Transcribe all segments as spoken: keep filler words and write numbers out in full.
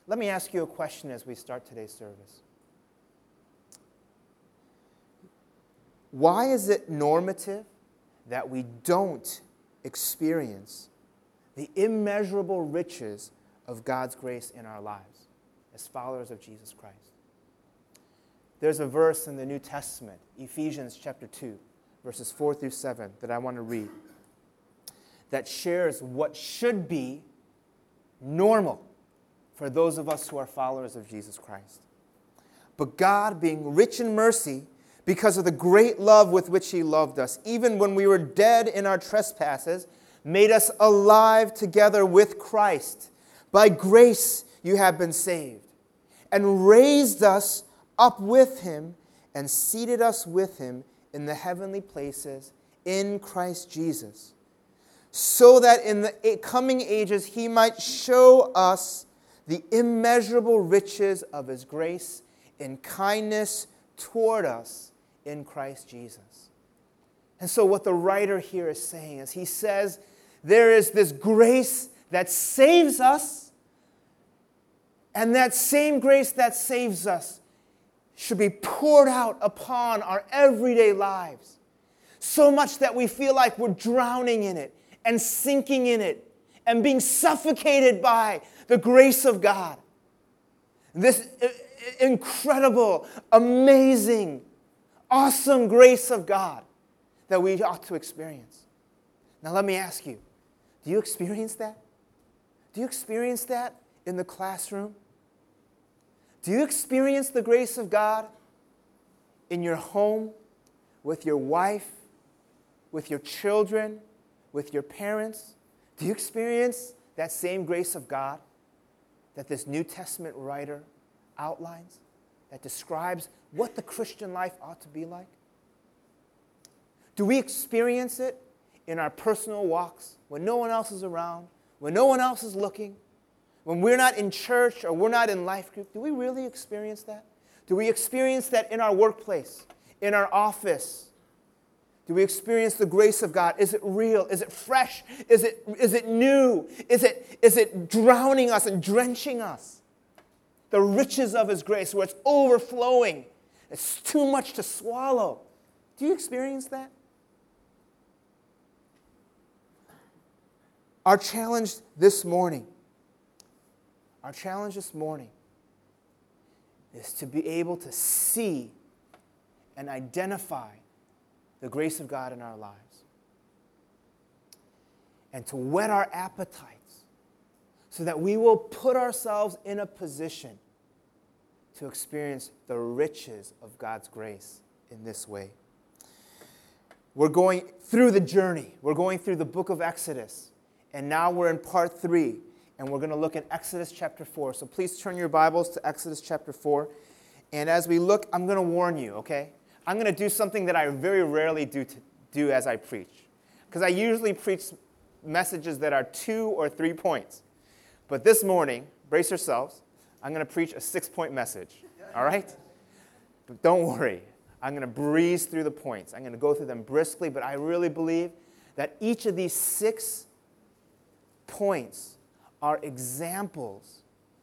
Let me ask you a question as we start today's service. Why is it normative that we don't experience the immeasurable riches of God's grace in our lives as followers of Jesus Christ? There's a verse in the New Testament, Ephesians chapter two, verses four through seven, that I want to read, that shares what should be normal for those of us who are followers of Jesus Christ. But God, being rich in mercy, because of the great love with which He loved us, even when we were dead in our trespasses, made us alive together with Christ. By grace you have been saved, and raised us up with Him, and seated us with Him in the heavenly places in Christ Jesus, so that in the coming ages He might show us the immeasurable riches of His grace in kindness toward us in Christ Jesus. And so what the writer here is saying is he says there is this grace that saves us, and that same grace that saves us should be poured out upon our everyday lives, so much that we feel like we're drowning in it and sinking in it and being suffocated by the grace of God. This incredible, amazing, awesome grace of God that we ought to experience. Now let me ask you, do you experience that? Do you experience that in the classroom? Do you experience the grace of God in your home, with your wife, with your children, with your parents? Do you experience that same grace of God that this New Testament writer outlines, that describes what the Christian life ought to be like? Do we experience it in our personal walks when no one else is around, when no one else is looking, when we're not in church or we're not in life group? Do we really experience that? Do we experience that in our workplace, in our office? Do we experience the grace of God? Is it real? Is it fresh? Is it, is it new? Is it, is it drowning us and drenching us? The riches of His grace, where it's overflowing. It's too much to swallow. Do you experience that? Our challenge this morning, our challenge this morning is to be able to see and identify the grace of God in our lives, and to whet our appetites so that we will put ourselves in a position to experience the riches of God's grace in this way. We're going through the journey. We're going through the book of Exodus, and now we're in part three, and we're going to look at Exodus chapter four. So please turn your Bibles to Exodus chapter four, and as we look, I'm going to warn you, okay? I'm going to do something that I very rarely do to do as I preach, because I usually preach messages that are two or three points. But this morning, brace yourselves, I'm going to preach a six-point message, all right? But don't worry. I'm going to breeze through the points. I'm going to go through them briskly, but I really believe that each of these six points are examples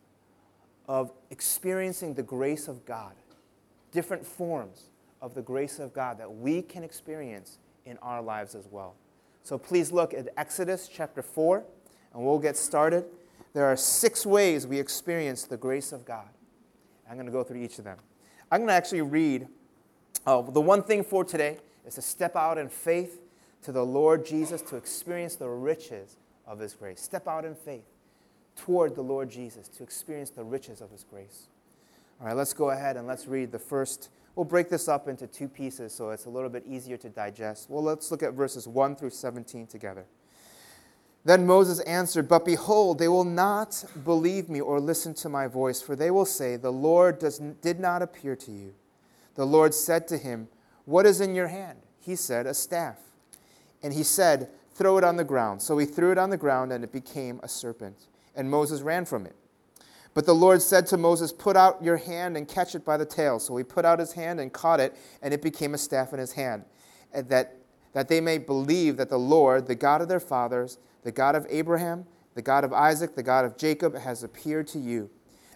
of experiencing the grace of God, different forms of the grace of God that we can experience in our lives as well. So please look at Exodus chapter four, and we'll get started. There are six ways we experience the grace of God. I'm going to go through each of them. I'm going to actually read, uh, the one thing for today is to step out in faith to the Lord Jesus to experience the riches of His grace. Step out in faith toward the Lord Jesus to experience the riches of His grace. All right, let's go ahead and let's read the first. We'll break this up into two pieces so it's a little bit easier to digest. Well, let's look at verses one through seventeen together. Then Moses answered, "But behold, they will not believe me or listen to my voice, for they will say, 'The Lord does, did not appear to you.' The Lord said to him, 'What is in your hand?' He said, 'A staff.' And he said, 'Throw it on the ground.' So he threw it on the ground, and it became a serpent. And Moses ran from it. But the Lord said to Moses, 'Put out your hand and catch it by the tail.' So he put out his hand and caught it, and it became a staff in his hand, and that, that they may believe that the Lord, the God of their fathers, the God of Abraham, the God of Isaac, the God of Jacob, has appeared to you.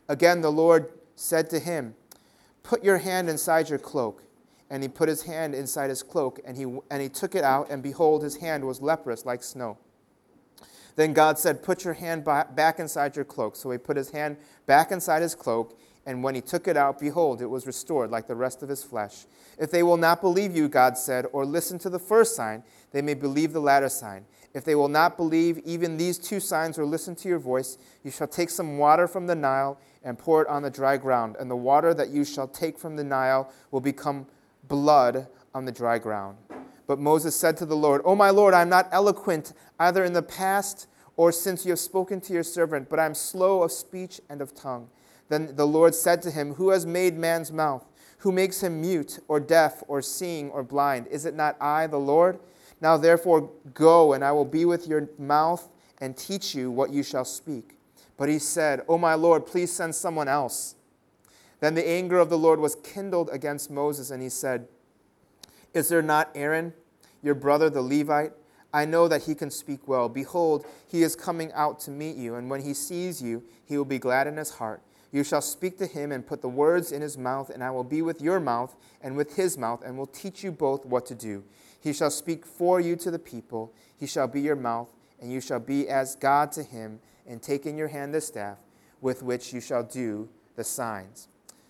Again, the Lord said to him, put your hand inside your cloak. And he put his hand inside his cloak, and he, and he took it out, and behold, his hand was leprous like snow. Then God said, put your hand back inside your cloak. So he put his hand back inside his cloak, and when he took it out, behold, it was restored like the rest of his flesh. If they will not believe you, God said, or listen to the first sign, they may believe the latter sign. If they will not believe even these two signs or listen to your voice, you shall take some water from the Nile and pour it on the dry ground, and the water that you shall take from the Nile will become blood on the dry ground. But Moses said to the Lord, O my Lord, I am not eloquent either in the past or since you have spoken to your servant, but I am slow of speech and of tongue. Then the Lord said to him, who has made man's mouth? Who makes him mute or deaf or seeing or blind? Is it not I, the Lord? Now therefore go, and I will be with your mouth and teach you what you shall speak. But he said, O my Lord, please send someone else. Then the anger of the Lord was kindled against Moses, and he said, is there not Aaron, your brother the Levite? I know that he can speak well. Behold, he is coming out to meet you, and when he sees you, he will be glad in his heart. You shall speak to him and put the words in his mouth, and I will be with your mouth and with his mouth, and will teach you both what to do. He shall speak for you to the people. He shall be your mouth, and you shall be as God to him, and take in your hand the staff with which you shall do the signs.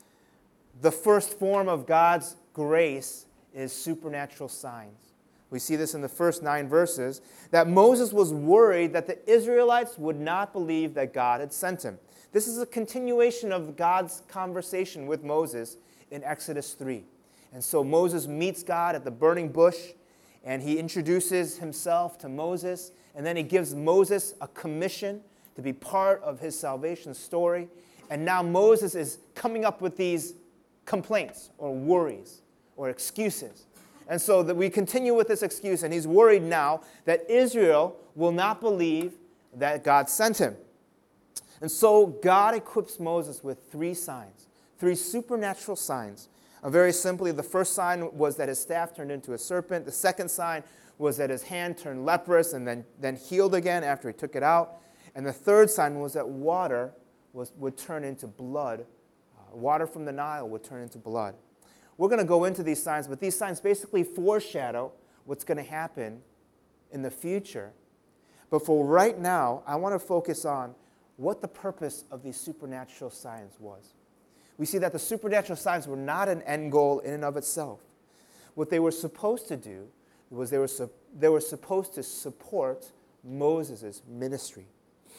The first form of God's grace is supernatural signs. We see this in the first nine verses, that Moses was worried that the Israelites would not believe that God had sent him. This is a continuation of God's conversation with Moses in Exodus three. And so Moses meets God at the burning bush, and he introduces himself to Moses, and then he gives Moses a commission to be part of his salvation story. And now Moses is coming up with these complaints or worries or excuses. And so that we continue with this excuse, and he's worried now that Israel will not believe that God sent him. And so God equips Moses with three signs, three supernatural signs. Uh, very simply, the first sign was that his staff turned into a serpent. The second sign was that his hand turned leprous and then, then healed again after he took it out. And the third sign was that water was, would turn into blood. Uh, water from the Nile would turn into blood. We're going to go into these signs, but these signs basically foreshadow what's going to happen in the future. But for right now, I want to focus on what the purpose of these supernatural signs was. We see that the supernatural signs were not an end goal in and of itself. What they were supposed to do was they were, su- they were supposed to support Moses' ministry.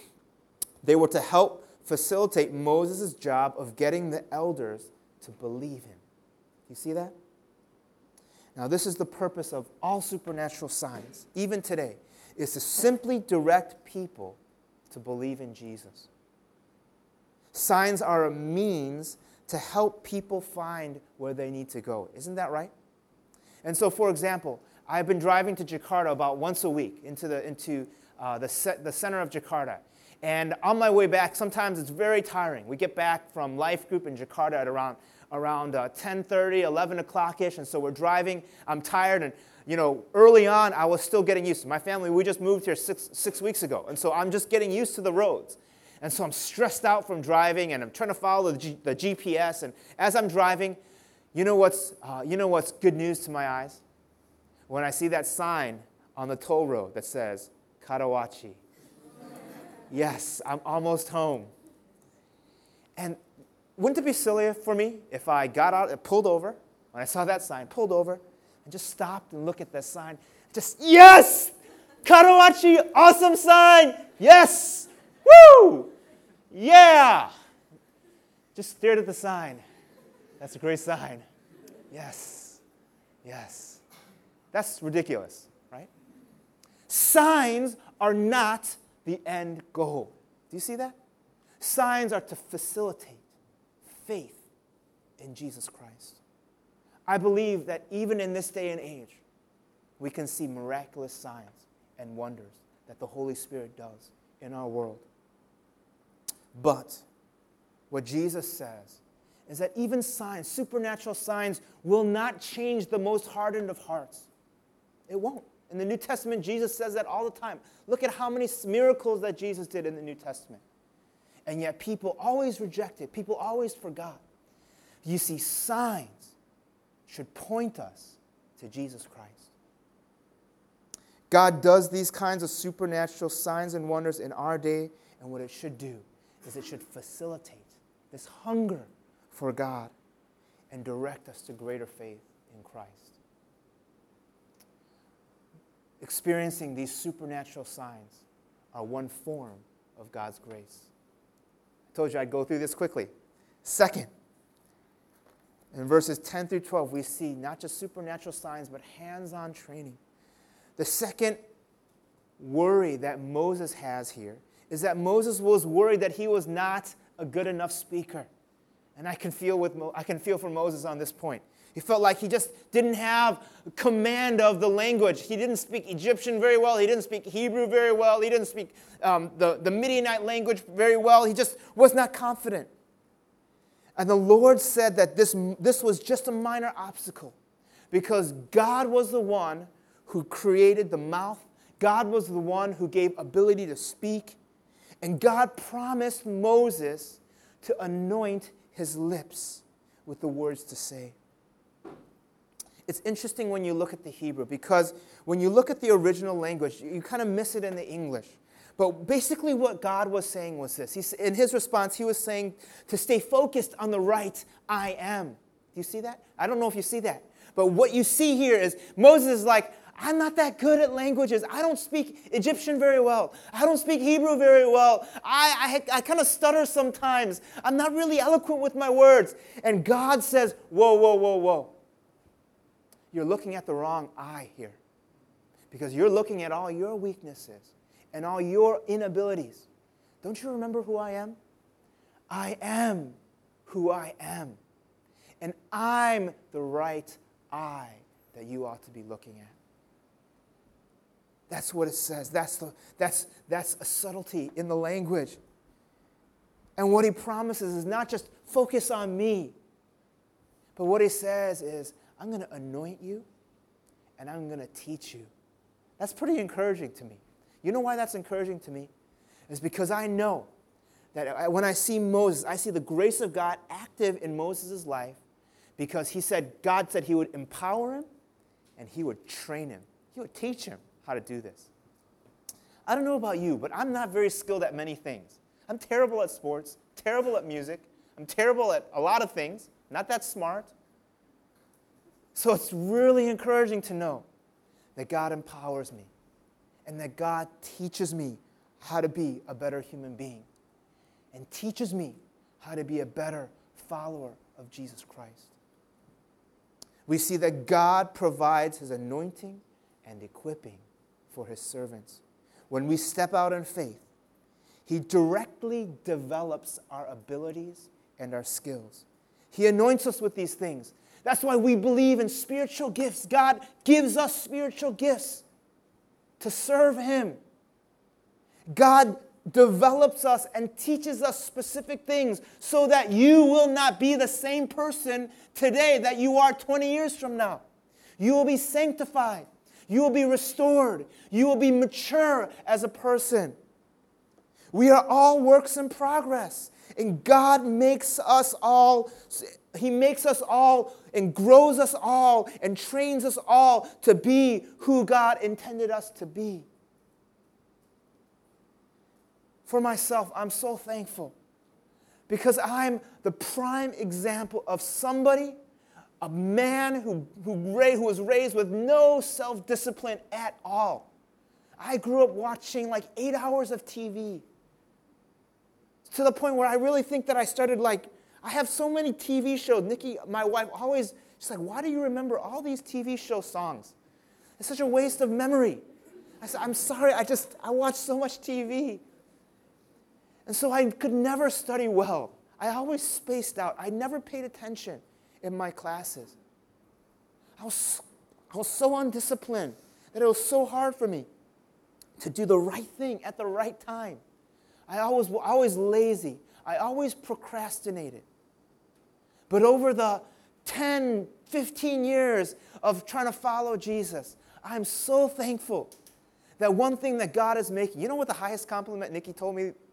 They were to help facilitate Moses' job of getting the elders to believe him. You see that? Now, this is the purpose of all supernatural signs, even today, is to simply direct people to believe in Jesus. Signs are a means to help people find where they need to go. Isn't that right? And so, for example, I've been driving to Jakarta about once a week into the into uh, the, se- the center of Jakarta. And on my way back, sometimes it's very tiring. We get back from Life Group in Jakarta at around around uh, ten thirty, eleven o'clock-ish, and so we're driving. I'm tired, and you know, early on, I was still getting used to it. My family, we just moved here six, six weeks ago, and so I'm just getting used to the roads. And so I'm stressed out from driving, and I'm trying to follow the, G, the G P S, and as I'm driving, you know what's, uh, you know what's good news to my eyes? When I see that sign on the toll road that says, Karawaci. Yes, I'm almost home. And wouldn't it be silly for me if I got out and pulled over, when I saw that sign, pulled over, and just stopped and looked at that sign, just, yes! Karawaci, awesome sign! Yes! Woo! Yeah! Just stared at the sign. That's a great sign. Yes. Yes. That's ridiculous, right? Signs are not the end goal. Do you see that? Signs are to facilitate faith in Jesus Christ. I believe that even in this day and age, we can see miraculous signs and wonders that the Holy Spirit does in our world. But what Jesus says is that even signs, supernatural signs, will not change the most hardened of hearts. It won't. In the New Testament, Jesus says that all the time. Look at how many miracles that Jesus did in the New Testament. And yet people always rejected. People always forgot. You see, signs should point us to Jesus Christ. God does these kinds of supernatural signs and wonders in our day, and what it should do is it should facilitate this hunger for God and direct us to greater faith in Christ. Experiencing these supernatural signs are one form of God's grace. I told you I'd go through this quickly. Second, in verses ten through twelve, we see not just supernatural signs, but hands-on training. The second worry that Moses has here is that Moses was worried that he was not a good enough speaker. And I can feel with Mo- I can feel for Moses on this point. He felt like he just didn't have command of the language. He didn't speak Egyptian very well. He didn't speak Hebrew very well. He didn't speak um, the, the Midianite language very well. He just was not confident. And the Lord said that this, this was just a minor obstacle because God was the one who created the mouth. God was the one who gave ability to speak. And God promised Moses to anoint his lips with the words to say. It's interesting when you look at the Hebrew because when you look at the original language, you kind of miss it in the English. But basically what God was saying was this. He, in his response, he was saying to stay focused on the right I am. Do you see that? I don't know if you see that. But what you see here is Moses is like, I'm not that good at languages. I don't speak Egyptian very well. I don't speak Hebrew very well. I, I, I kind of stutter sometimes. I'm not really eloquent with my words. And God says, whoa, whoa, whoa, whoa. You're looking at the wrong I here. Because you're looking at all your weaknesses and all your inabilities. Don't you remember who I am? I am who I am. And I'm the right I that you ought to be looking at. That's what it says. That's, the, that's, that's a subtlety in the language. And what he promises is not just focus on me, but what he says is, I'm going to anoint you and I'm going to teach you. That's pretty encouraging to me. You know why that's encouraging to me? It's because I know that when I see Moses, I see the grace of God active in Moses' life because he said, God said he would empower him and he would train him. He would teach him how to do this. I don't know about you, but I'm not very skilled at many things. I'm terrible at sports, terrible at music. I'm terrible at a lot of things, not that smart. So it's really encouraging to know that God empowers me and that God teaches me how to be a better human being and teaches me how to be a better follower of Jesus Christ. We see that God provides his anointing and equipping for his servants. When we step out in faith, he directly develops our abilities and our skills. He anoints us with these things. That's why we believe in spiritual gifts. God gives us spiritual gifts to serve him. God develops us and teaches us specific things so that you will not be the same person today that you are twenty years from now. You will be sanctified. You will be restored. You will be mature as a person. We are all works in progress. And God makes us all, he makes us all and grows us all and trains us all to be who God intended us to be. For myself, I'm so thankful because I'm the prime example of somebody, a man who, who, who was raised with no self-discipline at all. I grew up watching like eight hours of T V. To the point where I really think that I started like, I have so many T V shows. Nikki, my wife, always, she's like, why do you remember all these T V show songs? It's such a waste of memory. I said, I'm sorry, I just, I watch so much T V. And so I could never study well. I always spaced out. I never paid attention in my classes. I was, I was so undisciplined that it was so hard for me to do the right thing at the right time. I always, always lazy. I always procrastinated. But over the ten, fifteen years of trying to follow Jesus, I'm so thankful that one thing that God is making, you know what the highest compliment Nikki told me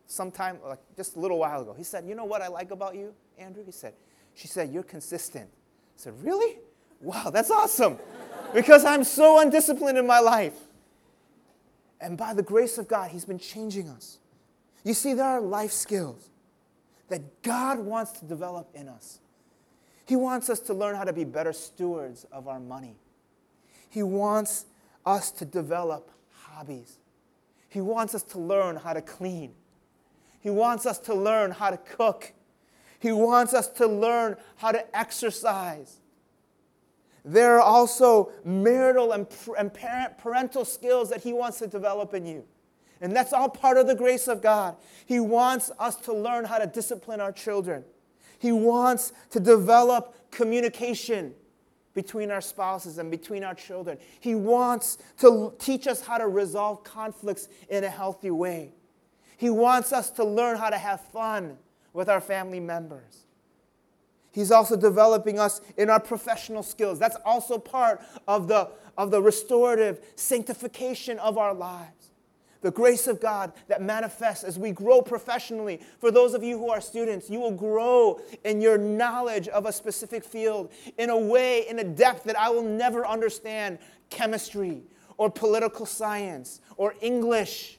sometime, like just a little while ago. He said, you know what I like about you, Andrew? He said, she said, you're consistent. I said, really? Wow, that's awesome. Because I'm so undisciplined in my life. And by the grace of God, he's been changing us. You see, there are life skills that God wants to develop in us. He wants us to learn how to be better stewards of our money. He wants us to develop hobbies. He wants us to learn how to clean. He wants us to learn how to cook. He wants us to learn how to exercise. There are also marital and, and parent, parental skills that he wants to develop in you. And that's all part of the grace of God. He wants us to learn how to discipline our children. He wants to develop communication between our spouses and between our children. He wants to teach us how to resolve conflicts in a healthy way. He wants us to learn how to have fun with our family members. He's also developing us in our professional skills. That's also part of the, of the restorative sanctification of our lives. The grace of God that manifests as we grow professionally. For those of you who are students, you will grow in your knowledge of a specific field in a way, in a depth that I will never understand. Chemistry or political science or English.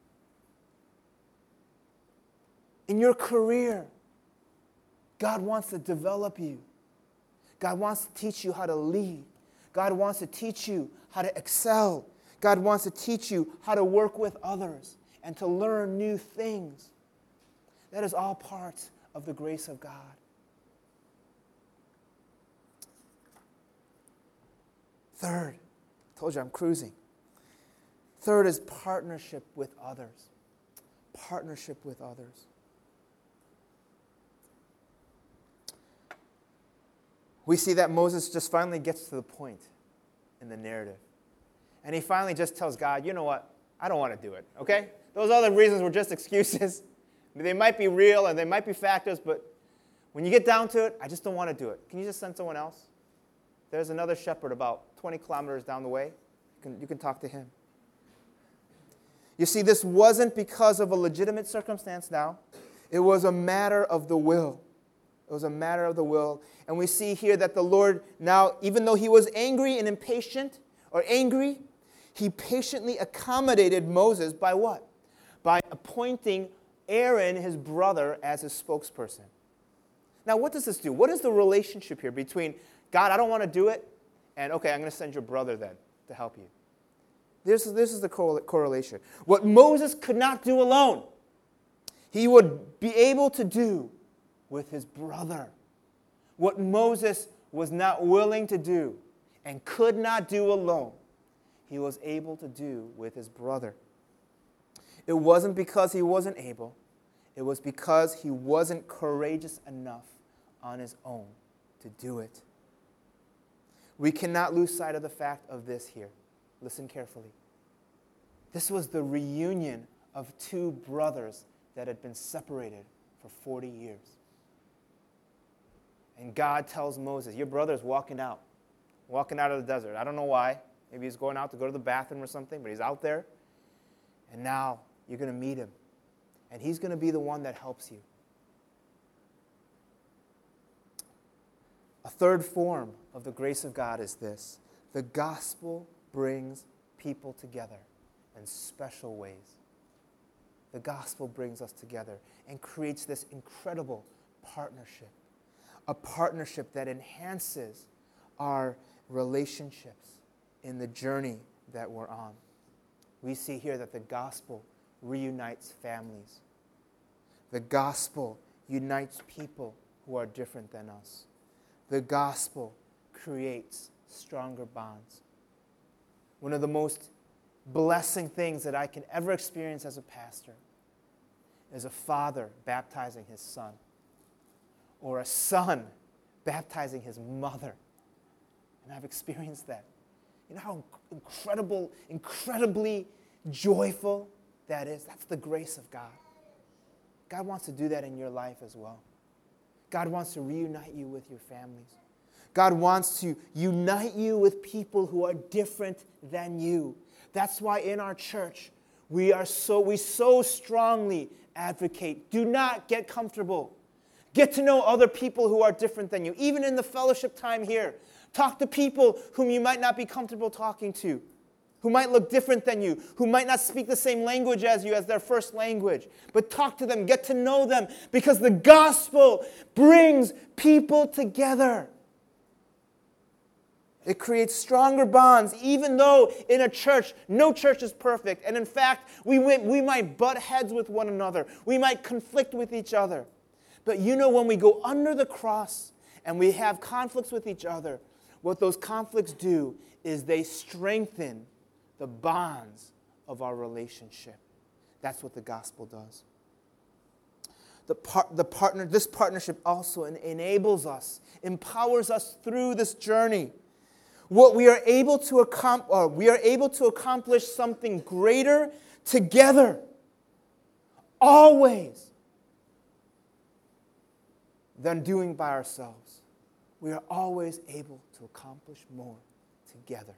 In your career, God wants to develop you. God wants to teach you how to lead. God wants to teach you how to excel. God wants to teach you how to work with others and to learn new things. That is all part of the grace of God. Third, I told you I'm cruising. Third is partnership with others. Partnership with others. We see that Moses just finally gets to the point in the narrative. And he finally just tells God, you know what? I don't want to do it, okay? Those other reasons were just excuses. They might be real and they might be factors, but when you get down to it, I just don't want to do it. Can you just send someone else? There's another shepherd about twenty kilometers down the way. You can, you can talk to him. You see, this wasn't because of a legitimate circumstance now. It was a matter of the will. It was a matter of the will. And we see here that the Lord now, even though he was angry and impatient, or angry, he patiently accommodated Moses by what? By appointing Aaron, his brother, as his spokesperson. Now, what does this do? What is the relationship here between, God, I don't want to do it, and okay, I'm going to send your brother then to help you? This is, this is the correlation. What Moses could not do alone, he would be able to do with his brother. What Moses was not willing to do and could not do alone, he was able to do with his brother. It wasn't because he wasn't able. It was because he wasn't courageous enough on his own to do it. We cannot lose sight of the fact of this here. Listen carefully. This was the reunion of two brothers that had been separated for forty years. And God tells Moses, your brother's walking out. Walking out of the desert. I don't know why. Maybe he's going out to go to the bathroom or something, but he's out there. And now you're going to meet him. And he's going to be the one that helps you. A third form of the grace of God is this. The gospel brings people together in special ways. The gospel brings us together and creates this incredible partnership. A partnership that enhances our relationships in the journey that we're on. We see here that the gospel reunites families. The gospel unites people who are different than us. The gospel creates stronger bonds. One of the most blessing things that I can ever experience as a pastor is a father baptizing his son, or a son baptizing his mother. And I've experienced that. You know how incredible, incredibly joyful that is? That's the grace of God. God wants to do that in your life as well. God wants to reunite you with your families. God wants to unite you with people who are different than you. That's why in our church, we are so we so strongly advocate. Do not get comfortable. Get to know other people who are different than you. Even in the fellowship time here, talk to people whom you might not be comfortable talking to, who might look different than you, who might not speak the same language as you as their first language. But talk to them, get to know them, because the gospel brings people together. It creates stronger bonds, even though in a church, no church is perfect. And in fact, we, we might butt heads with one another. We might conflict with each other. But you know, when we go under the cross and we have conflicts with each other, what those conflicts do is they strengthen the bonds of our relationship. That's what the gospel does. The, par- the partner, this partnership also en- enables us, empowers us through this journey. What we are able to accom- or we are able to accomplish something greater together, always, than doing by ourselves. We are always able to accomplish more together.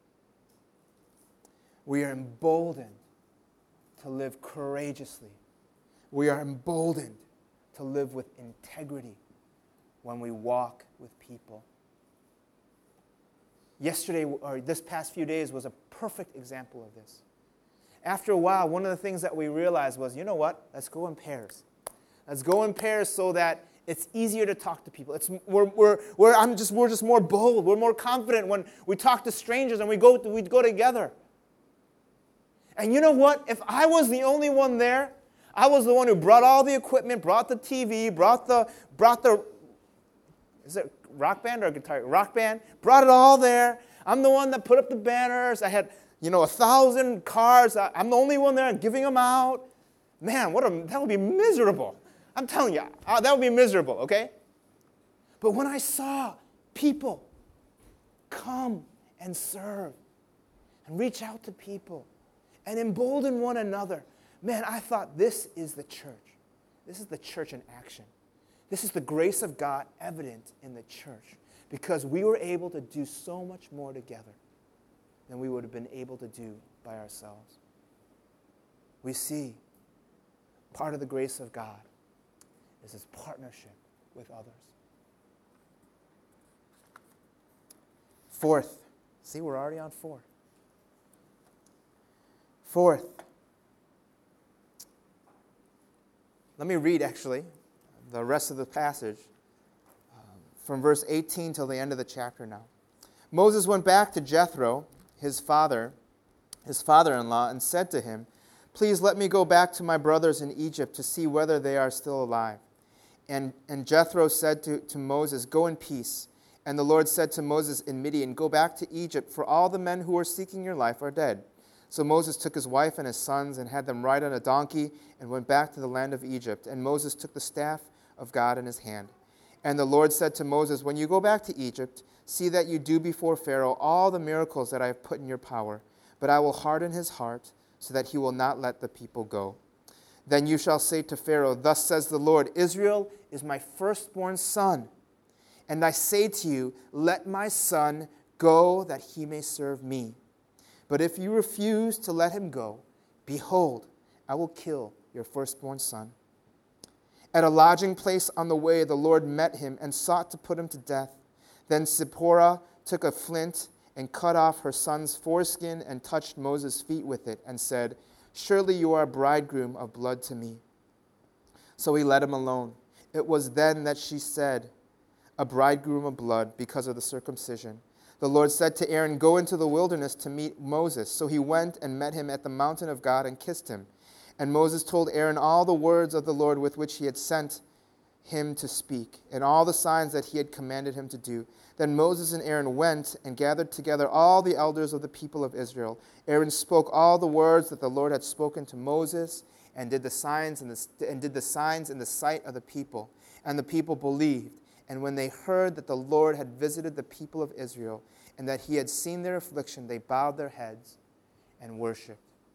We are emboldened to live courageously. We are emboldened to live with integrity when we walk with people. Yesterday, or this past few days, was a perfect example of this. After a while, one of the things that we realized was, you know what? Let's go in pairs. Let's go in pairs so that it's easier to talk to people. It's we're we're we're I'm just we're just more bold. We're more confident when we talk to strangers and we go we go together. And you know what? If I was the only one there, I was the one who brought all the equipment, brought the T V, brought the brought the is it rock band or guitar? Rock band. Brought it all there. I'm the one that put up the banners. I had, you know, a thousand cards. I, I'm the only one there giving them out. Man, what a that would be miserable. I'm telling you, uh, that would be miserable, okay? But when I saw people come and serve and reach out to people and embolden one another, man, I thought this is the church. This is the church in action. This is the grace of God evident in the church because we were able to do so much more together than we would have been able to do by ourselves. We see part of the grace of God is his partnership with others. Fourth, see, we're already on four. Fourth, let me read actually the rest of the passage um, from verse eighteen till the end of the chapter now. Moses went back to Jethro, his father, his father-in-law, and said to him, "Please let me go back to my brothers in Egypt to see whether they are still alive." And, and Jethro said to, to Moses, "Go in peace." And the Lord said to Moses in Midian, "Go back to Egypt, for all the men who are seeking your life are dead." So Moses took his wife and his sons and had them ride on a donkey and went back to the land of Egypt. And Moses took the staff of God in his hand. And the Lord said to Moses, "When you go back to Egypt, see that you do before Pharaoh all the miracles that I have put in your power. But I will harden his heart so that he will not let the people go. Then you shall say to Pharaoh, 'Thus says the Lord, Israel is my firstborn son. And I say to you, let my son go that he may serve me. But if you refuse to let him go, behold, I will kill your firstborn son.' At a lodging place on the way, the Lord met him and sought to put him to death. Then Zipporah took a flint and cut off her son's foreskin and touched Moses' feet with it and said, 'Surely you are a bridegroom of blood to me.' So he let him alone. It was then that she said, 'A bridegroom of blood,' because of the circumcision. The Lord said to Aaron, 'Go into the wilderness to meet Moses.' So he went and met him at the mountain of God and kissed him. And Moses told Aaron all the words of the Lord with which he had sent him to speak, and all the signs that he had commanded him to do. Then Moses and Aaron went and gathered together all the elders of the people of Israel. Aaron spoke all the words that the Lord had spoken to Moses, and did the signs in the, and did the signs in the sight of the people. And the people believed. And when they heard that the Lord had visited the people of Israel, and that he had seen their affliction, they bowed their heads and worshiped.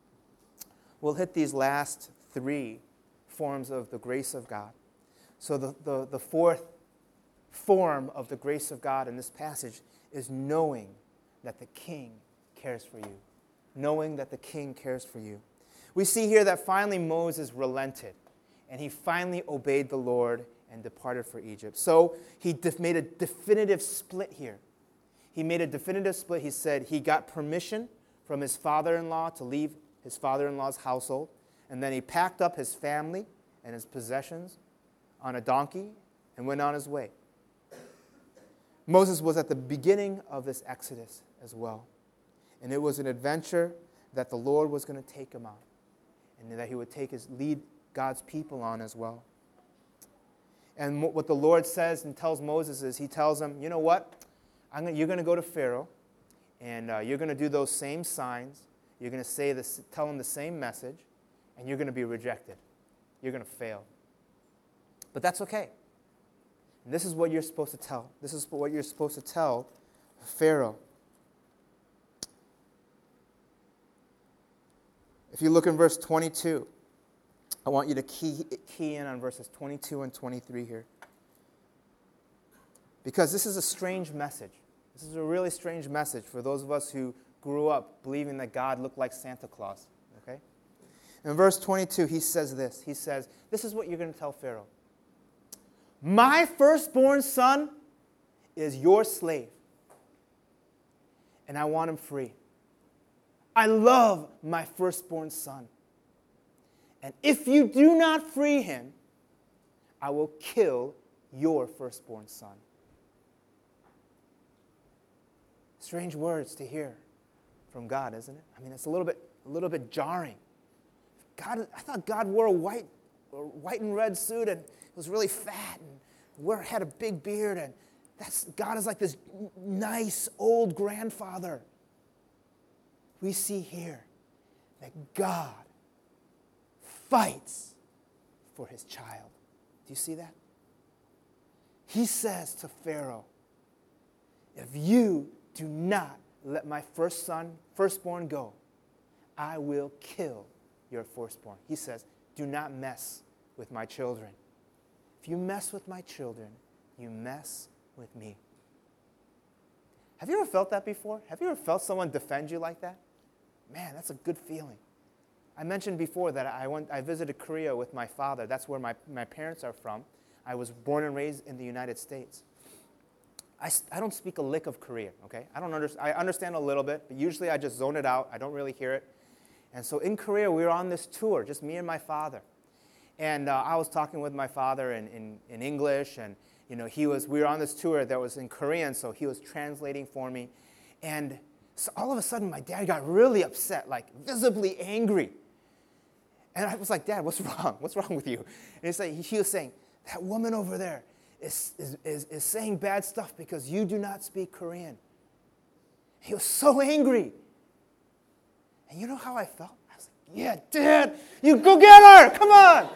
We'll hit these last three forms of the grace of God. So the, the, the fourth form of the grace of God in this passage is knowing that the King cares for you. Knowing that the King cares for you. We see here that finally Moses relented. and he finally obeyed the Lord and departed for Egypt. So he def- made a definitive split here. He made a definitive split. He said he got permission from his father-in-law to leave his father-in-law's household, and then he packed up his family and his possessions on a donkey and went on his way. Moses was at the beginning of this exodus as well, and it was an adventure that the Lord was going to take him on, and that he would take his lead God's people on as well. And what the Lord says and tells Moses is, he tells him, you know what? I'm gonna, you're going to go to Pharaoh, and uh, you're going to do those same signs. You're going to say this, tell him the same message, and you're going to be rejected. You're going to fail. But that's okay. And this is what you're supposed to tell. This is what you're supposed to tell Pharaoh. If you look in verse twenty-two, I want you to key, key in on verses twenty-two and twenty-three here. Because this is a strange message. This is a really strange message for those of us who grew up believing that God looked like Santa Claus. Okay? In verse twenty-two, he says this. He says, this is what you're going to tell Pharaoh. My firstborn son is your slave, and I want him free. I love my firstborn son. And if you do not free him, I will kill your firstborn son. Strange words to hear from God, isn't it? I mean, it's a little bit, a little bit jarring. God, I thought God wore a white, a white and red suit and was really fat and wore, had a big beard, and that's God is like this nice old grandfather. We see here that God fights for his child. Do you see that? He says to Pharaoh, if you do not let my first son, firstborn go, I will kill your firstborn. He says, do not mess with my children. If you mess with my children, you mess with me. Have you ever felt that before? Have you ever felt someone defend you like that? Man, that's a good feeling. I mentioned before that I went, I visited Korea with my father. That's where my, my parents are from. I was born and raised in the United States. I, I don't speak a lick of Korean, okay? I don't understand. I understand a little bit, but usually I just zone it out. I don't really hear it. And so in Korea, we were on this tour, just me and my father. And uh, I was talking with my father in, in, in English, and you know, he was. We were on this tour that was in Korean, so he was translating for me. And so all of a sudden, my dad got really upset, like visibly angry. And I was like, Dad, what's wrong? What's wrong with you? And he's like, he was saying, that woman over there is, is, is, is saying bad stuff because you do not speak Korean. He was so angry. And you know how I felt? I was like, yeah, Dad, you go get her. Come on.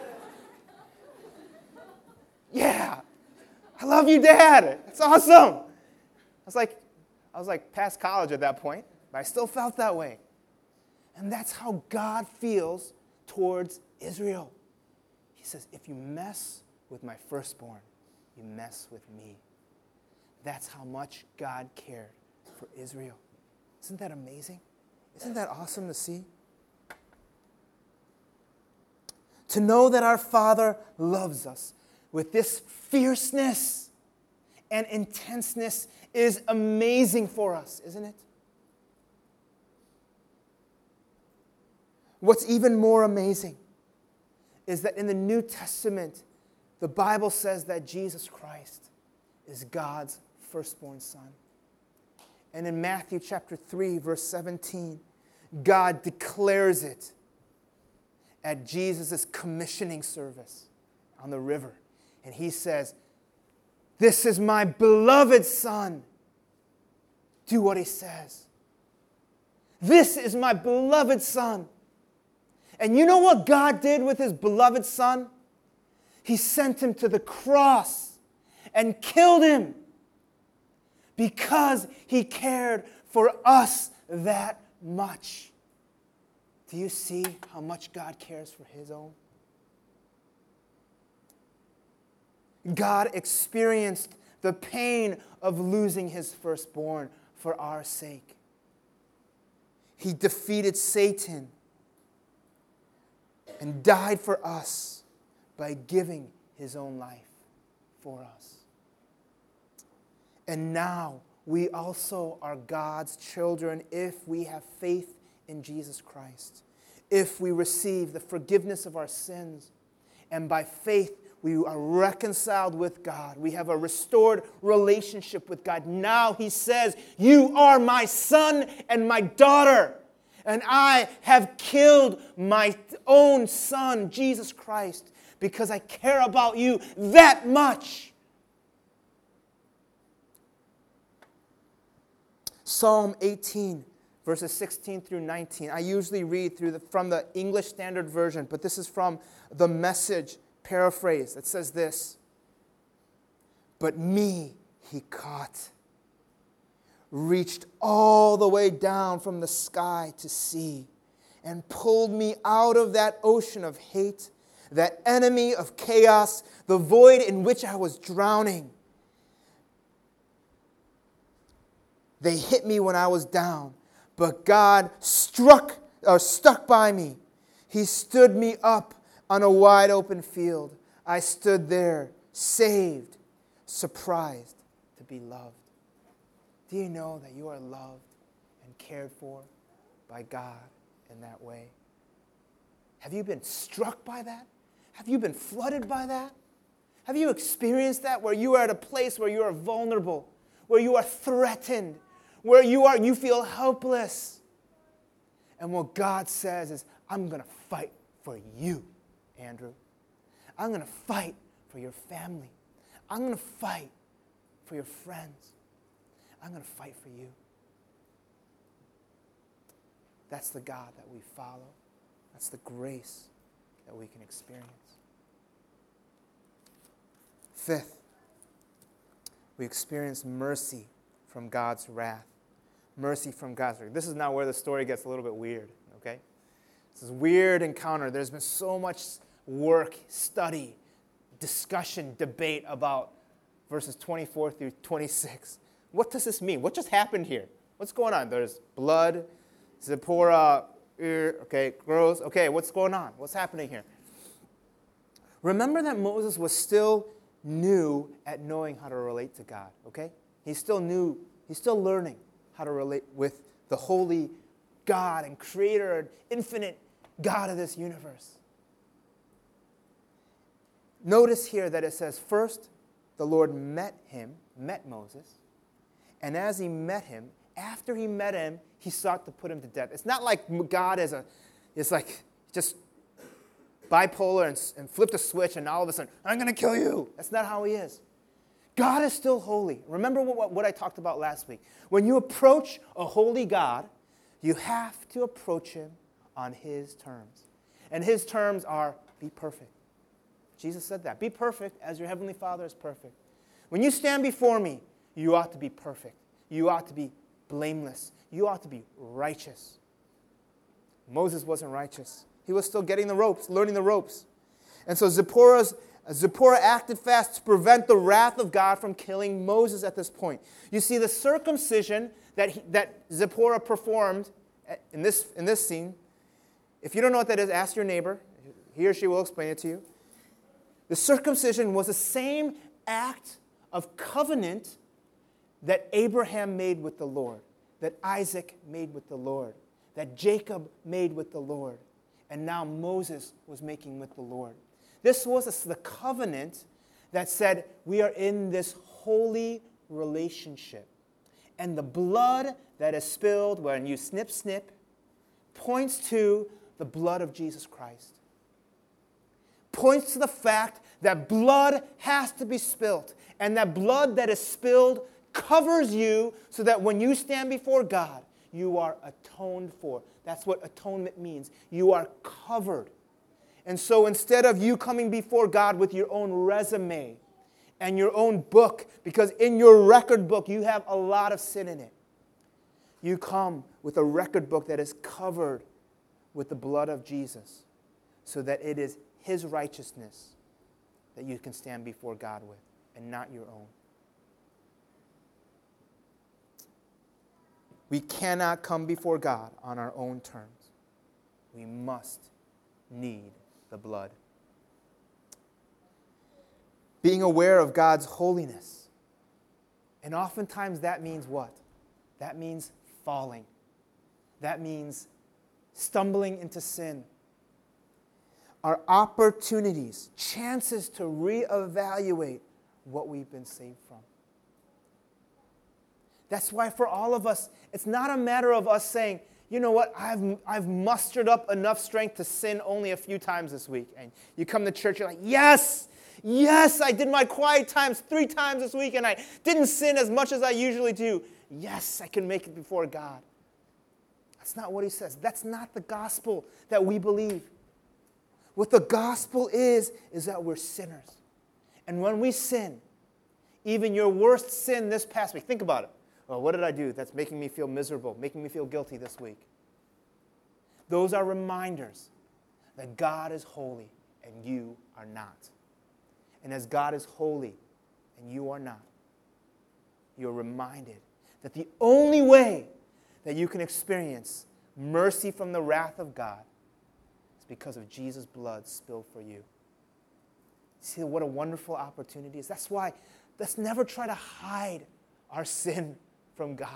Yeah. I love you, Dad. It's awesome. I was like, I was like past college at that point, but I still felt that way. And that's how God feels towards Israel. He says, if you mess with my firstborn, you mess with me. That's how much God cared for Israel. Isn't that amazing? Isn't that awesome to see? To know that our Father loves us with this fierceness and intenseness is amazing for us, isn't it? What's even more amazing is that in the New Testament, the Bible says that Jesus Christ is God's firstborn son. And in Matthew chapter three, verse seventeen, God declares it at Jesus' commissioning service on the river. And he says, this is my beloved son. Do what he says. This is my beloved son. And you know what God did with his beloved son? He sent him to the cross and killed him because he cared for us that much. Do you see how much God cares for his own? God experienced the pain of losing his firstborn for our sake. He defeated Satan and died for us by giving his own life for us. And now we also are God's children if we have faith in Jesus Christ, if we receive the forgiveness of our sins, and by faith we are reconciled with God. We have a restored relationship with God. Now he says, you are my son and my daughter, and I have killed my own son, Jesus Christ, because I care about you that much. Psalm eighteen, verses sixteen through nineteen. I usually read through the, from the English Standard Version, but this is from the Message paraphrase. It says this: but me he caught, reached all the way down from the sky to sea, and pulled me out of that ocean of hate, that enemy of chaos, the void in which I was drowning. They hit me when I was down, but God struck or stuck by me. He stood me up on a wide open field. I stood there, saved, surprised to be loved. Do you know that you are loved and cared for by God in that way? Have you been struck by that? Have you been flooded by that? Have you experienced that, where you are at a place where you are vulnerable, where you are threatened, where you are, you feel helpless? And what God says is, I'm going to fight for you, Andrew. I'm going to fight for your family. I'm going to fight for your friends. I'm going to fight for you. That's the God that we follow. That's the grace that we can experience. Fifth, we experience mercy from God's wrath. Mercy from God's wrath. This is now where the story gets a little bit weird, okay? This is a weird encounter. There's been so much work, study, discussion, debate about verses twenty-four through twenty-six. What does this mean? What just happened here? What's going on? There's blood, Zipporah, okay, gross. Okay, what's going on? What's happening here? Remember that Moses was still new at knowing how to relate to God, okay? He's still new. He's still learning how to relate with the holy God and creator and infinite God of this universe. Notice here that it says, first, the Lord met him, met Moses, and as he met him, after he met him, he sought to put him to death. It's not like God is a, is like just bipolar and, and flipped a switch and all of a sudden, I'm going to kill you. That's not how he is. God is still holy. Remember what, what I talked about last week. When you approach a holy God, you have to approach him on his terms. And his terms are, be perfect. Jesus said that. Be perfect as your heavenly Father is perfect. When you stand before me, you ought to be perfect. You ought to be blameless. You ought to be righteous. Moses wasn't righteous. He was still getting the ropes, learning the ropes. And so Zipporah's, Zipporah acted fast to prevent the wrath of God from killing Moses at this point. You see, the circumcision that, he, that Zipporah performed in this, in this scene, if you don't know what that is, ask your neighbor. He or she will explain it to you. The circumcision was the same act of covenant that Abraham made with the Lord, that Isaac made with the Lord, that Jacob made with the Lord, and now Moses was making with the Lord. This was the covenant that said we are in this holy relationship. And the blood that is spilled when you snip, snip, points to the blood of Jesus Christ. Points to the fact that blood has to be spilled. And that blood that is spilled covers you so that when you stand before God, you are atoned for. That's what atonement means. You are covered. And so instead of you coming before God with your own resume and your own book, because in your record book you have a lot of sin in it, you come with a record book that is covered with the blood of Jesus so that it is his righteousness that you can stand before God with and not your own. We cannot come before God on our own terms. We must need the blood. being aware of God's holiness. And oftentimes that means what? That means falling. That means stumbling into sin. Are opportunities, chances to reevaluate what we've been saved from. That's why for all of us, it's not a matter of us saying, you know what, I've, I've mustered up enough strength to sin only a few times this week. And you come to church, you're like, yes, yes, I did my quiet times three times this week, and I didn't sin as much as I usually do. Yes, I can make it before God. That's not what he says. That's not the gospel that we believe. What the gospel is, is that we're sinners. And when we sin, even your worst sin this past week, think about it. Well, what did I do that's making me feel miserable, making me feel guilty this week? Those are reminders that God is holy and you are not. And as God is holy and you are not, you're reminded that the only way that you can experience mercy from the wrath of God is because of Jesus' blood spilled for you. See what a wonderful opportunity is? That's why let's never try to hide our sin from God.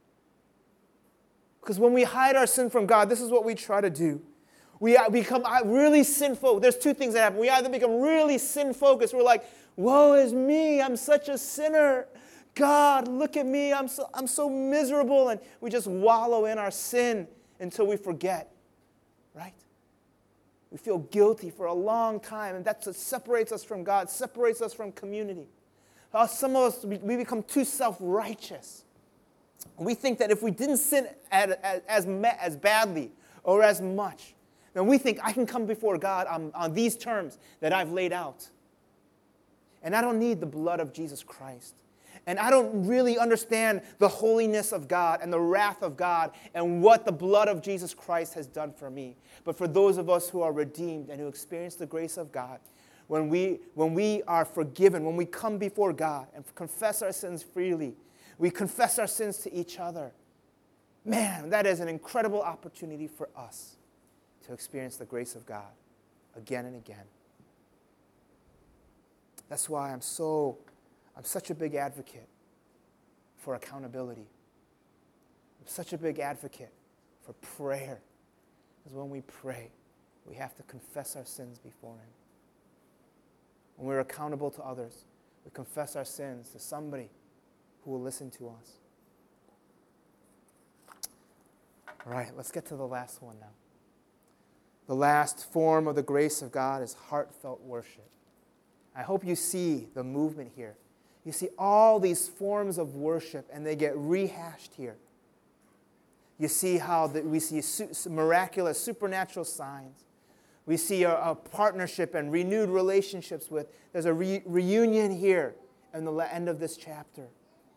Because when we hide our sin from God, this is what we try to do. We become really sin-focused. There's two things that happen. We either become really sin-focused. We're like, woe is me, I'm such a sinner. God, look at me, I'm so, I'm so miserable. And we just wallow in our sin until we forget, right? We feel guilty for a long time, and that's what separates us from God, separates us from community. Uh, some of us, we, we become too self-righteous. We think that if we didn't sin as, as, as badly or as much, then we think I can come before God on, on these terms that I've laid out. And I don't need the blood of Jesus Christ. And I don't really understand the holiness of God and the wrath of God and what the blood of Jesus Christ has done for me. But for those of us who are redeemed and who experience the grace of God, when we, when we are forgiven, when we come before God and confess our sins freely, we confess our sins to each other. Man, that is an incredible opportunity for us to experience the grace of God again and again. That's why I'm so, I'm such a big advocate for accountability. I'm such a big advocate for prayer. Because when we pray, we have to confess our sins before Him. When we're accountable to others, we confess our sins to somebody who will listen to us. All right, let's get to the last one now. The last form of the grace of God is heartfelt worship. I hope you see the movement here. You see all these forms of worship, and they get rehashed here. You see how the, we see su- miraculous, supernatural signs. We see a, a partnership and renewed relationships with. There's a re- reunion here in the end of this chapter.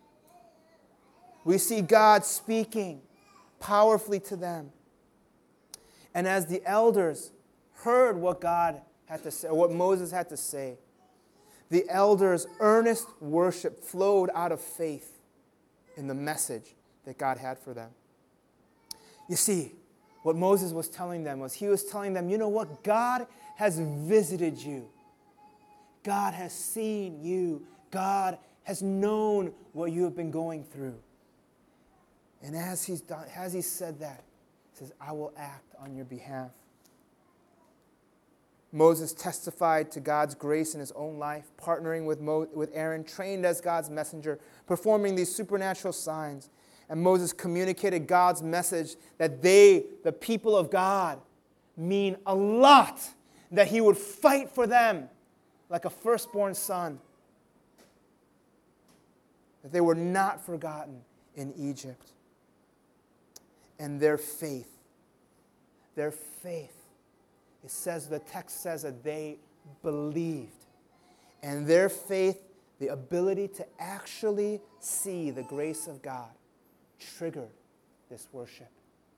We see God speaking powerfully to them. And as the elders heard what God had to say, or what Moses had to say, the elders' earnest worship flowed out of faith in the message that God had for them. You see, what Moses was telling them was, he was telling them, you know what? God has visited you. God has seen you. God has known what you have been going through. And as he's done, as he said that, he says, I will act on your behalf. Moses testified to God's grace in his own life, partnering with, Mo, with Aaron, trained as God's messenger, performing these supernatural signs. And Moses communicated God's message that they, the people of God, mean a lot, that he would fight for them like a firstborn son, that they were not forgotten in Egypt. And their faith, their faith, it says, the text says that they believed. And their faith, the ability to actually see the grace of God, triggered this worship.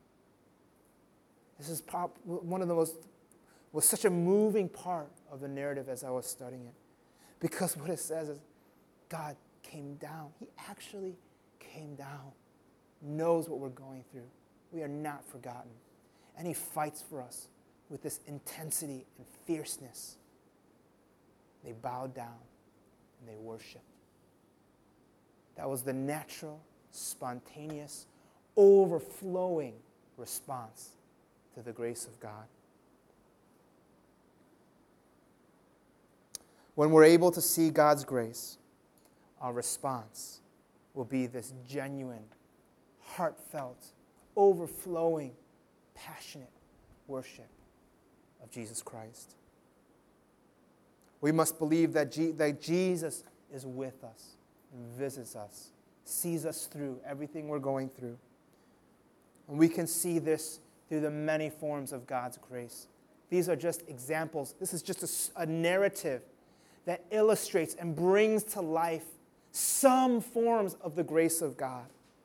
This is one of the most, was such a moving part of the narrative as I was studying it. Because what it says is, God came down. He actually came down, knows what we're going through. We are not forgotten. And He fights for us with this intensity and fierceness. They bowed down and they worshiped. That was the natural, spontaneous, overflowing response to the grace of God. When we're able to see God's grace, our response will be this genuine, heartfelt, overflowing, passionate worship of Jesus Christ. We must believe that, G- that Jesus is with us, visits us, sees us through everything we're going through. And we can see this through the many forms of God's grace. These are just examples. This is just a, a narrative that illustrates and brings to life some forms of the grace of God.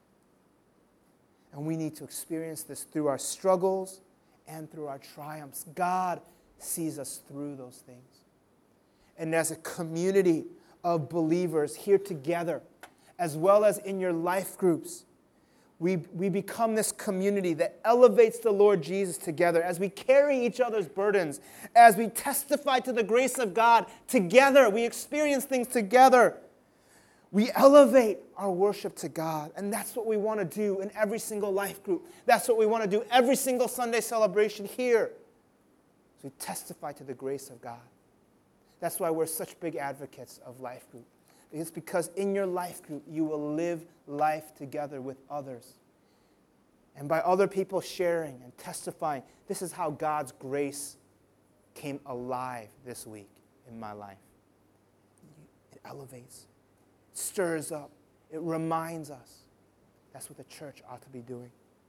And we need to experience this through our struggles and through our triumphs. God sees us through those things. And as a community of believers here together, as well as in your life groups, we, we become this community that elevates the Lord Jesus together as we carry each other's burdens, as we testify to the grace of God together. We experience things together. We elevate our worship to God, and that's what we want to do in every single life group. That's what we want to do every single Sunday celebration here. So we testify to the grace of God. That's why we're such big advocates of life group. It's because in your life group, you will live life together with others. And by other people sharing and testifying, this is how God's grace came alive this week in my life. It elevates, it stirs up, it reminds us. That's what the church ought to be doing.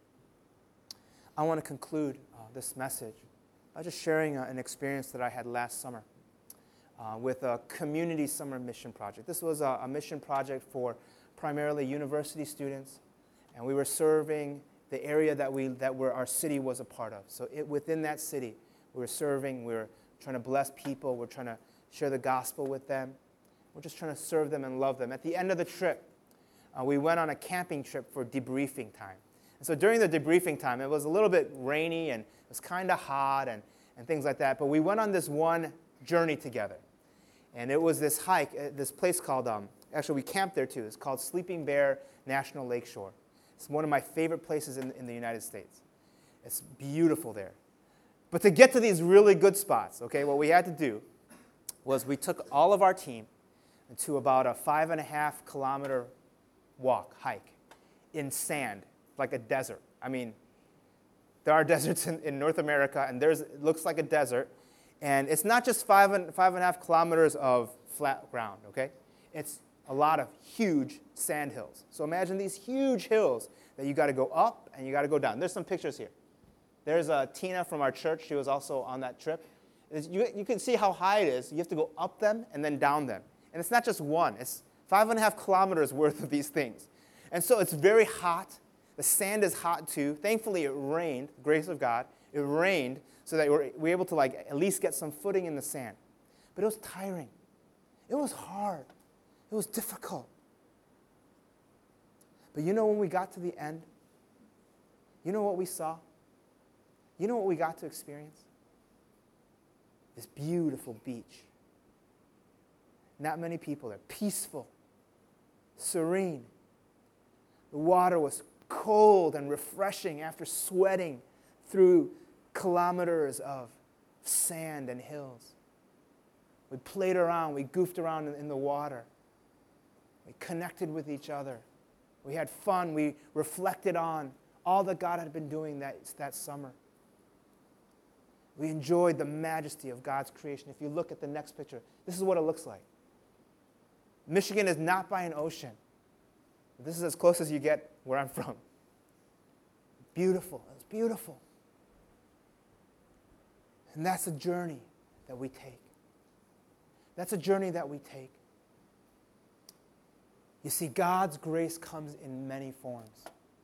I want to conclude uh, this message by just sharing uh, an experience that I had last summer. Uh, with a community summer mission project. This was a, a mission project for primarily university students, and we were serving the area that we that where our city was a part of. So it, within that city, we were serving, we were trying to bless people, we're trying to share the gospel with them. We're just trying to serve them and love them. At the end of the trip, uh, we went on a camping trip for debriefing time. And so during the debriefing time, it was a little bit rainy and it was kind of hot and, and things like that, but we went on this one journey together. And it was this hike, at this place called, um, actually we camped there too. It's called Sleeping Bear National Lakeshore. It's one of my favorite places in, in the United States. It's beautiful there. But to get to these really good spots, okay, what we had to do was we took all of our team to about a five and a half kilometer walk, hike, in sand, like a desert. I mean, there are deserts in, in North America, and there's it looks like a desert. And it's not just five and, five and a half kilometers of flat ground, okay? It's a lot of huge sand hills. So imagine these huge hills that you got to go up and you got to go down. There's some pictures here. There's uh, Tina from our church. She was also on that trip. It's, you, you can see how high it is. You have to go up them and then down them. And it's not just one. It's five and a half kilometers worth of these things. And so it's very hot. The sand is hot too. Thankfully, it rained, grace of God. It rained so that we were, we were able to like at least get some footing in the sand. But it was tiring. It was hard. It was difficult. But you know when we got to the end, you know what we saw? You know what we got to experience? This beautiful beach. Not many people there. Peaceful. Serene. The water was cold and refreshing after sweating through kilometers of sand and hills. We played around, we goofed around in, in the water. We connected with each other. We had fun, we reflected on all that God had been doing that, that summer. We enjoyed the majesty of God's creation. If you look at the next picture, this is what it looks like. Michigan is not by an ocean. This is as close as you get where I'm from. Beautiful, it's beautiful. And that's a journey that we take. That's a journey that we take. You see, God's grace comes in many forms.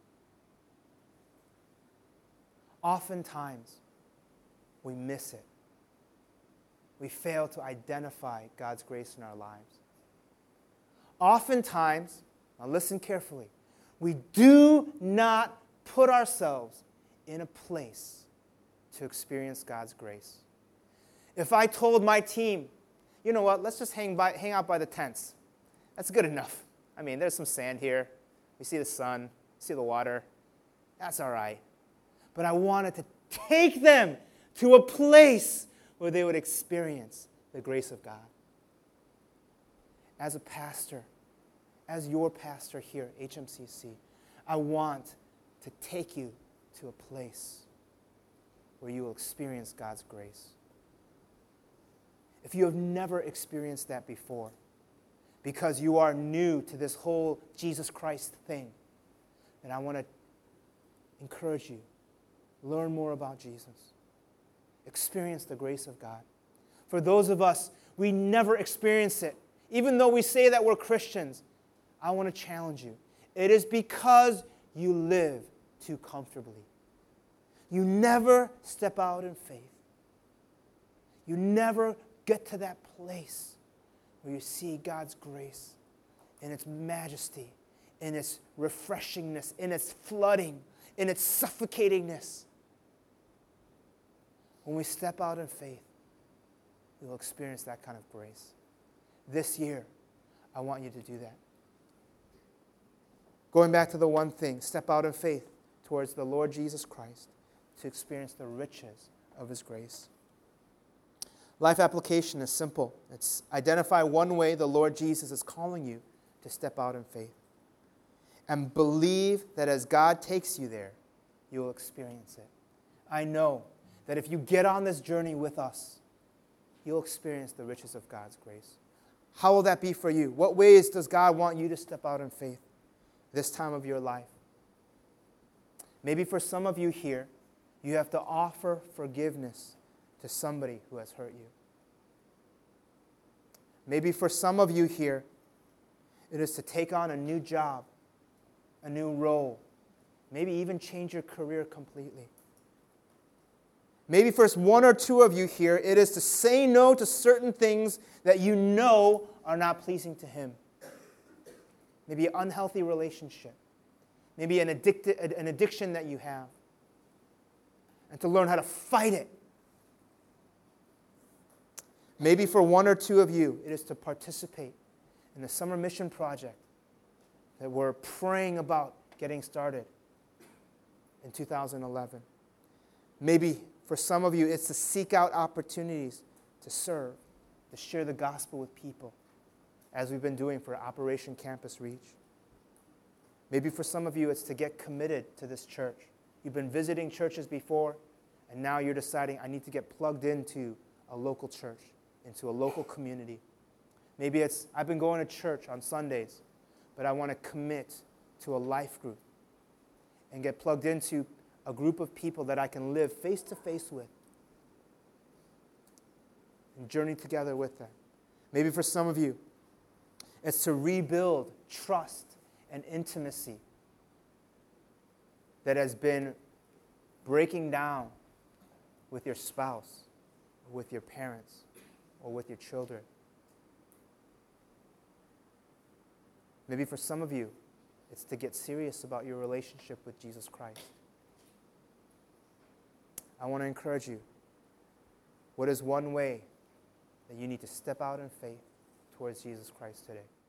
Oftentimes, we miss it. We fail to identify God's grace in our lives. Oftentimes, now listen carefully, we do not put ourselves in a place to experience God's grace. If I told my team you know what, let's just hang, by, hang out by the tents. That's good enough. I mean, there's some sand here. We see the sun, see the water. That's all right. But I wanted to take them to a place where they would experience the grace of God. As a pastor, as your pastor here at H M C C, I want to take you to a place where you will experience God's grace. If you have never experienced that before, because you are new to this whole Jesus Christ thing, then I want to encourage you, learn more about Jesus. Experience the grace of God. For those of us, we never experience it. Even though we say that we're Christians, I want to challenge you. It is because you live too comfortably. You never step out in faith. You never get to that place where you see God's grace in its majesty, in its refreshingness, in its flooding, in its suffocatingness. When we step out in faith, we will experience that kind of grace. This year, I want you to do that. Going back to the one thing, step out in faith towards the Lord Jesus Christ to experience the riches of His grace. Life application is simple. It's identify one way the Lord Jesus is calling you to step out in faith. And believe that as God takes you there, you will experience it. I know that if you get on this journey with us, you'll experience the riches of God's grace. How will that be for you? What ways does God want you to step out in faith this time of your life? Maybe for some of you here, you have to offer forgiveness to somebody who has hurt you. Maybe for some of you here, it is to take on a new job, a new role, maybe even change your career completely. Maybe for one or two of you here, it is to say no to certain things that you know are not pleasing to Him. Maybe an unhealthy relationship. Maybe an, addicti- an addiction that you have. And to learn how to fight it. Maybe for one or two of you, it is to participate in the summer mission project that we're praying about getting started in two thousand eleven. Maybe for some of you, it's to seek out opportunities to serve, to share the gospel with people, as we've been doing for Operation Campus Reach. Maybe for some of you, it's to get committed to this church. You've been visiting churches before, and now you're deciding, I need to get plugged into a local church, into a local community. Maybe it's, I've been going to church on Sundays, but I want to commit to a life group and get plugged into a group of people that I can live face-to-face with and journey together with them. Maybe for some of you, it's to rebuild trust and intimacy that has been breaking down with your spouse, or with your parents, or with your children. Maybe for some of you, it's to get serious about your relationship with Jesus Christ. I want to encourage you. What is one way that you need to step out in faith towards Jesus Christ today?